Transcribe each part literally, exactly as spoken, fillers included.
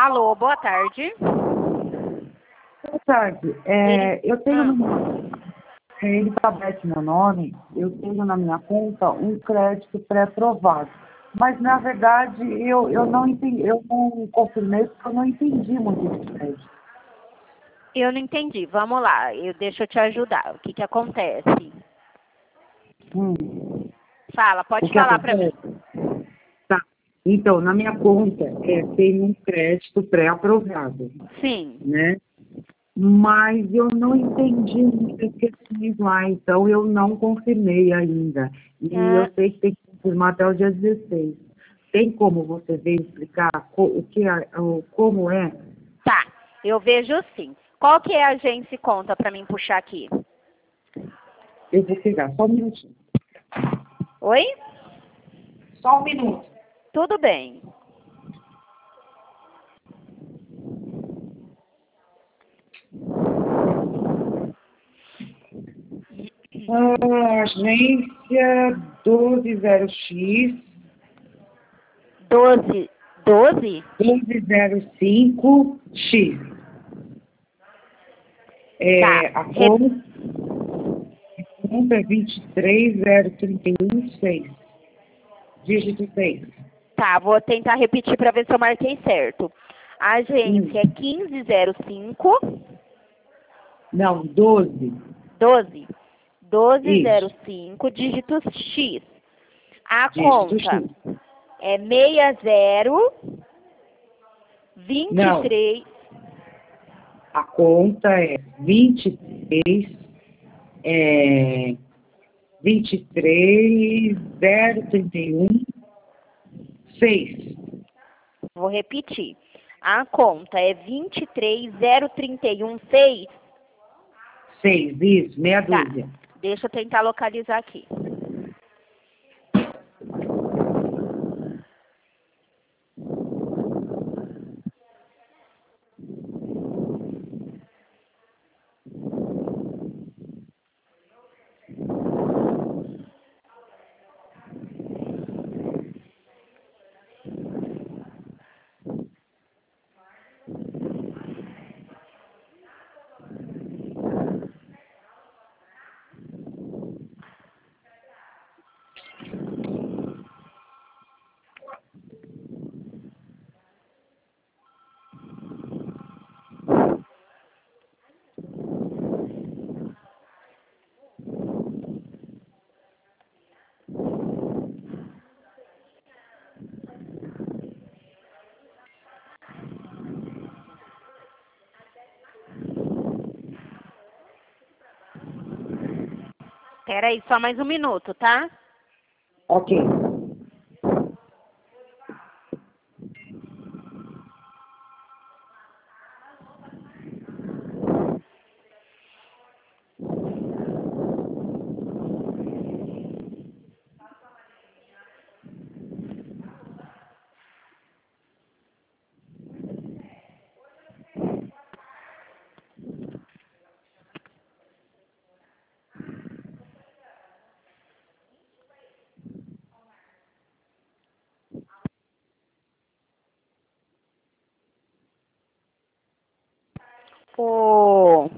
Alô, boa tarde. Boa tarde. É, eu tenho no meu, é, Elizabeth, meu nome, eu tenho na minha conta um crédito pré-aprovado. Mas, na verdade, eu, eu, não entendi, eu não confirmei porque eu não entendi muito esse crédito. Eu não entendi. Vamos lá, eu, deixa eu te ajudar. O que que acontece? Hum, Fala, o pode que falar para mim. acontece? Tá. Então, na minha conta, é, tem um crédito pré-aprovado, Sim. né? Mas eu não entendi muitas questões lá, então eu não confirmei ainda. E eu Ah, sei que tem que confirmar até o dia dezesseis. Tem como você ver explicar co- o que é, o, como é? tá, eu vejo sim. Qual que é a agência e conta para mim puxar aqui? Eu vou pegar, só um minutinho. Oi? Só um minuto. Tudo bem. Ah, agência doze zero X, Doze. Doze? doze zero cinco X. Tá. É, a Re- conta, conta é vinte e três zero trinta e um seis. Dígito seis. Tá, vou tentar repetir para ver se eu marquei certo. A agência Hum. é quinze zero cinco Não, doze. doze. doze zero Isso. cinco, dígito X. A Dígito conta X. é sessenta zero vinte e Não, três. a conta é vinte e três, é, vinte e três zero trinta e um seis. Vou repetir. A conta é vinte e três zero trinta e um seis. seis, isso, meia Tá. dúzia. Deixa eu tentar localizar aqui. Espera aí, só mais um minuto, tá? Ok. Ô,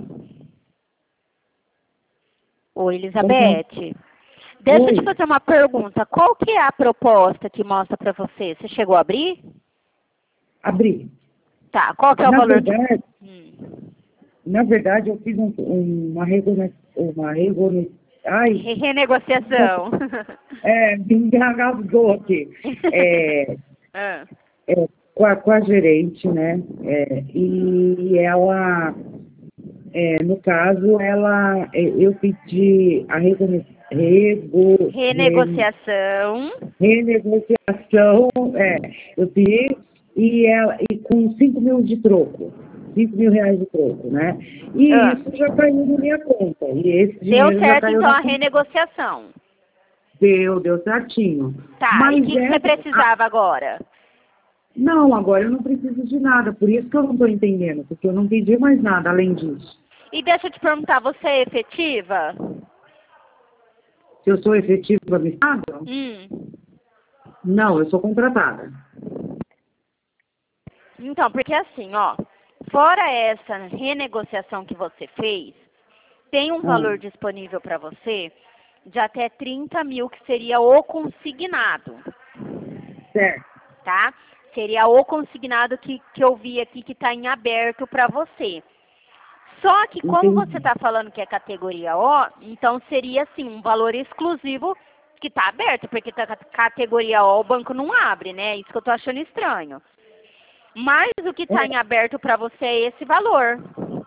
Ô Uhum. Elizabeth, deixa eu te Oi, fazer uma pergunta. Qual que é a proposta que mostra para você? Você chegou a abrir? abri. Tá, qual que é o Na valor que... verdade, Hum. na verdade, eu fiz um, um- uma regulação, uma regulação, ai, Re- Renegociação. é, me engasgou aqui. É, Ah. é, com, a, com a gerente, né? É, e ela, é, no caso, ela, é, eu pedi a rego, rego, re- Renegociação. renegociação, é, eu pedi, e, ela, e com cinco mil de troco, cinco mil reais de troco, né? E Ah. isso já caiu na minha conta, e esse Deu dinheiro já certo, caiu então, na a conta. renegociação. Deu, deu certinho. Tá, e o Mas que, que você essa, precisava agora? não, agora eu não preciso de nada, por isso que eu não estou entendendo, porque eu não pedi mais nada além disso. E deixa eu te perguntar, você é efetiva? Se eu sou efetiva no Estado? Hum. Não, eu sou contratada. Então, porque assim, ó, fora essa renegociação que você fez, tem um valor Ah, disponível para você de até trinta mil, que seria o consignado, certo. tá? Seria o consignado que, que eu vi aqui que está em aberto para você. Só que como você Entendi. está falando que é categoria O, então seria assim, um valor exclusivo que está aberto, porque tá categoria O o banco não abre, né? Isso que eu tô achando estranho. Mas o que está É, em aberto para você é esse valor.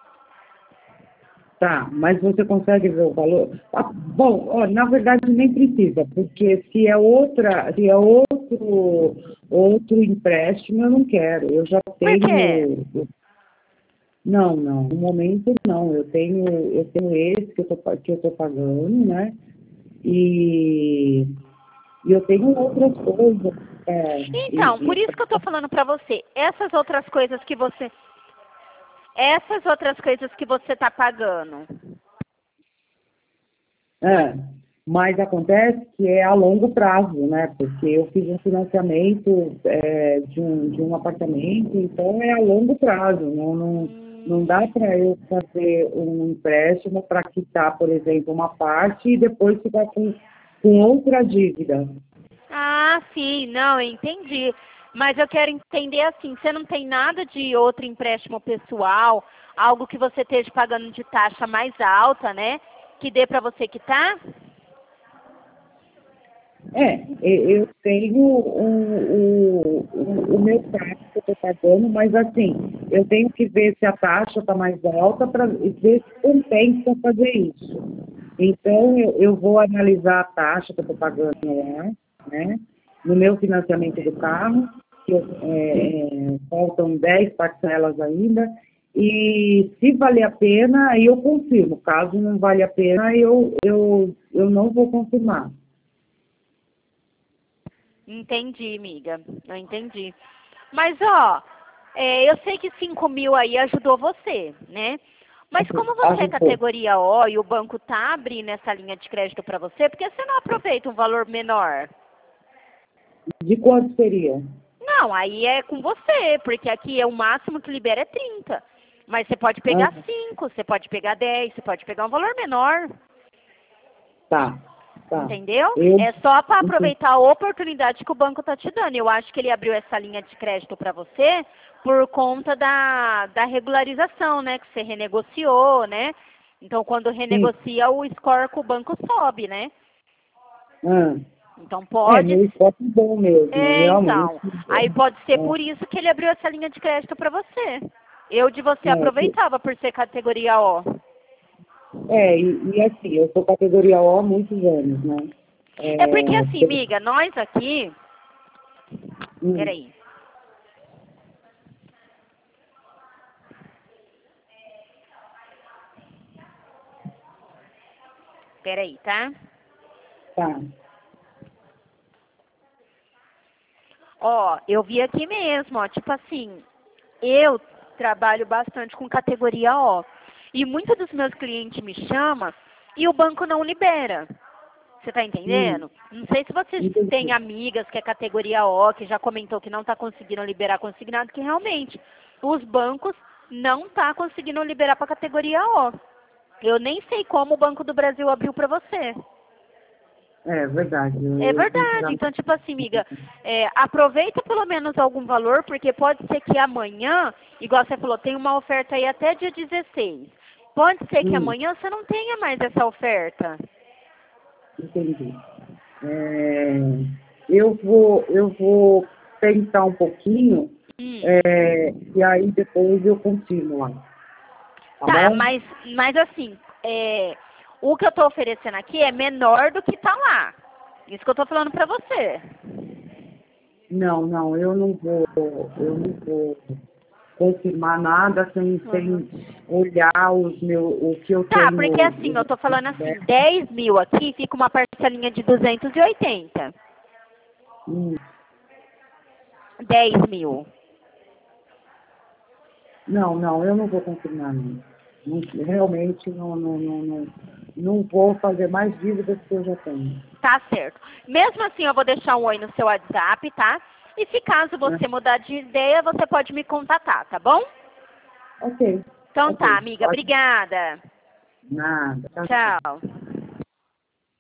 tá, mas você consegue ver o valor? Ah, bom, ó, na verdade nem precisa, porque se é outra, se é outro, outro empréstimo, eu não quero. Eu já Por quê? tenho. Não, não, no momento não. Eu tenho, eu tenho esse que eu tô, pa- que eu tô pagando, né? E, e eu tenho outras coisas. É, Então, e, por e- isso que eu tô falando pra você, essas outras coisas que você, essas outras coisas que você tá pagando. é, mas acontece que é a longo prazo, né? Porque eu fiz um financiamento é, de, um, de um apartamento, então é a longo prazo. Não, não, não dá Hum, para eu fazer um empréstimo para quitar, por exemplo, uma parte e depois ficar com, com outra dívida. ah, sim, não, eu entendi. Mas eu quero entender assim, você não tem nada de outro empréstimo pessoal, algo que você esteja pagando de taxa mais alta, né? Que dê pra você quitar? É, e- eu tenho o, o, o, o meu taxa que eu estou pagando, mas assim, eu tenho que ver se a taxa está mais alta para ver se compensa fazer isso. Então, eu, eu vou analisar a taxa que eu estou pagando lá, né, no meu financiamento do carro, que eu, é, é, faltam dez parcelas ainda, e se valer a pena, aí eu confirmo. Caso não vale a pena, eu, eu, eu não vou confirmar. Entendi, amiga. Eu entendi. Mas, ó, é, eu sei que cinco mil aí ajudou você, né? Mas como você é Ajudou. categoria O e o banco tá abrindo essa linha de crédito para você, por que você não aproveita um valor menor? De quanto seria? Não, aí é com você, porque aqui é o máximo que libera é trinta. Mas você pode Ah, pegar cinco, você pode pegar dez, você pode pegar um valor menor. tá, tá. Entendeu? Eu É só para entendi. aproveitar a oportunidade que o banco está te dando. Eu acho que ele abriu essa linha de crédito para você por conta da, da regularização, né? Que você renegociou, né? Então, quando Sim. renegocia, o score com o banco sobe, né? Ah, Então, é, pode... meu esporte é bom mesmo, É, realmente. então. Aí pode ser por É, isso que ele abriu essa linha de crédito para você. Eu de você é, que- aproveitava por ser categoria O. é e, e assim, eu sou categoria O há muitos anos, né? É porque É, assim, tem- amiga, nós aqui... hum, Peraí. Peraí, tá? tá. Ó, eu vi aqui mesmo, ó, tipo assim, eu trabalho bastante com categoria O. E muitos dos meus clientes me chamam e o banco não libera. Você tá Hum, entendendo? Não sei se vocês têm entendi. amigas que é categoria O, que já comentou que não tá conseguindo liberar consignado, que realmente os bancos não tá conseguindo liberar para categoria O. Eu nem sei como o Banco do Brasil abriu para você. É verdade, eu, É eu tenho que verdade. dar. Então, tipo assim, amiga, é, aproveita pelo menos algum valor, porque pode ser que amanhã, igual você falou, tem uma oferta aí até dia dezesseis. Pode ser que Hum, amanhã você não tenha mais essa oferta. entendi. É, eu vou, eu vou pensar um pouquinho, Hum. é, e aí depois eu confirmo lá, tá Tá, bom? mas, mas assim, é, o que eu tô oferecendo aqui é menor do que tá lá. Isso que eu tô falando pra você. Não, não, eu não vou, eu não vou confirmar nada sem, Uhum. sem olhar os meu, o que eu Tá, tenho. porque assim, eu tô falando assim, dez mil aqui fica uma parcelinha de duzentos e oitenta. Hum, Dez mil. Não, não, eu não vou confirmar, não. Não- realmente não, não, não, não, não vou fazer mais dívidas que eu já tenho. Tá certo. Mesmo assim, eu vou deixar um oi no seu WhatsApp, tá? E se caso você mudar de ideia, você pode me contatar, tá bom? Ok. Então okay. tá, amiga. Pode. Obrigada. Nada. Tchau.